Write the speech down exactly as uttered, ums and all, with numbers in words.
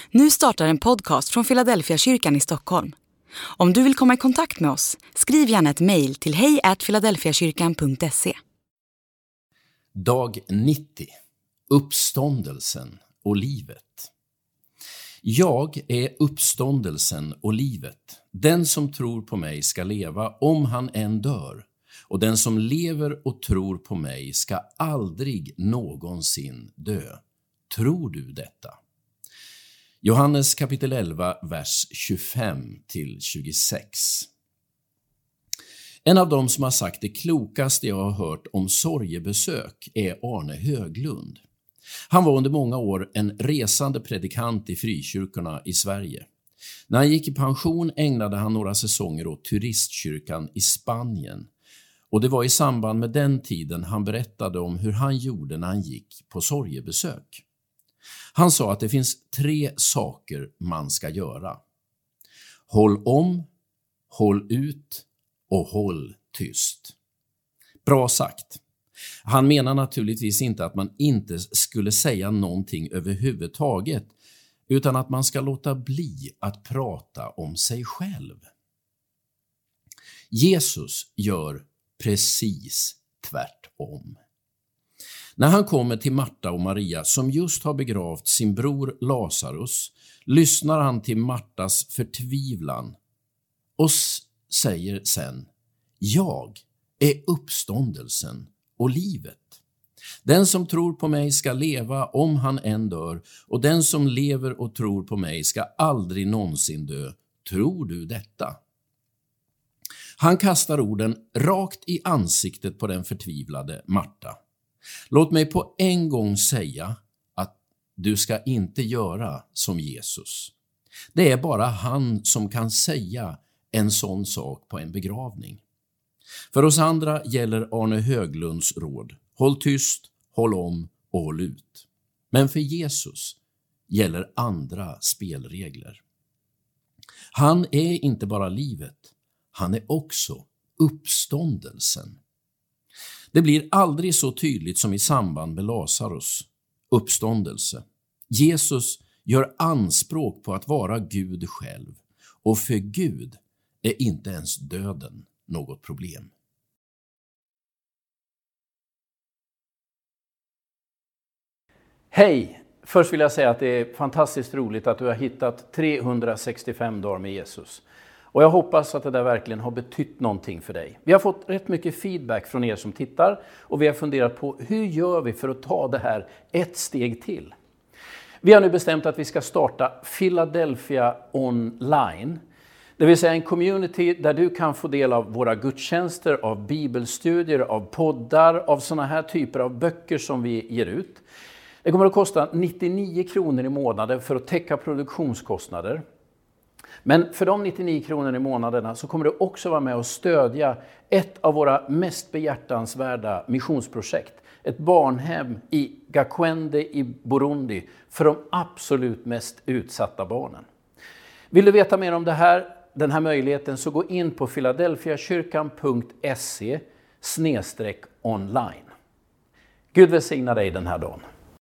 Nu startar en podcast från Philadelphia kyrkan i Stockholm. Om du vill komma i kontakt med oss, skriv gärna ett mejl till hej at philadelphiakyrkan punkt se. Dag nittio. Uppståndelsen och livet. Jag är uppståndelsen och livet. Den som tror på mig ska leva om han än dör. Och den som lever och tror på mig ska aldrig någonsin dö. Tror du detta? Johannes kapitel elva, vers tjugofem till tjugosex. En av dem som har sagt det klokaste jag har hört om sorgebesök är Arne Höglund. Han var under många år en resande predikant i frikyrkorna i Sverige. När han gick i pension ägnade han några säsonger åt turistkyrkan i Spanien. Och det var i samband med den tiden han berättade om hur han gjorde när han gick på sorgebesök. Han sa att det finns tre saker man ska göra. Håll om, håll ut och håll tyst. Bra sagt. Han menar naturligtvis inte att man inte skulle säga någonting överhuvudtaget, utan att man ska låta bli att prata om sig själv. Jesus gör precis tvärtom. När han kommer till Marta och Maria som just har begravt sin bror Lazarus, lyssnar han till Martas förtvivlan och säger sen: jag är uppståndelsen och livet. Den som tror på mig ska leva om han än dör, och den som lever och tror på mig ska aldrig någonsin dö. Tror du detta? Han kastar orden rakt i ansiktet på den förtvivlade Marta. Låt mig på en gång säga att du ska inte göra som Jesus. Det är bara han som kan säga en sån sak på en begravning. För oss andra gäller Arne Höglunds råd: håll tyst, håll om och håll ut. Men för Jesus gäller andra spelregler. Han är inte bara livet, han är också uppståndelsen. Det blir aldrig så tydligt som i samband med Lazarus uppståndelse. Jesus gör anspråk på att vara Gud själv, och för Gud är inte ens döden något problem. Hej! Först vill jag säga att det är fantastiskt roligt att du har hittat trehundrasextiofem dagar med Jesus. Och jag hoppas att det där verkligen har betytt någonting för dig. Vi har fått rätt mycket feedback från er som tittar, och vi har funderat på hur gör vi för att ta det här ett steg till. Vi har nu bestämt att vi ska starta Philadelphia online. Det vill säga en community där du kan få del av våra gudstjänster, av bibelstudier, av poddar, av sådana här typer av böcker som vi ger ut. Det kommer att kosta nittionio kronor i månaden för att täcka produktionskostnader. Men för de nittionio kronor i månaderna så kommer du också vara med och stödja ett av våra mest behjärtansvärda missionsprojekt. Ett barnhem i Gakwende i Burundi för de absolut mest utsatta barnen. Vill du veta mer om det här, den här möjligheten, så gå in på philadelphiakyrkan punkt se slash online. Gud välsigna dig den här dagen.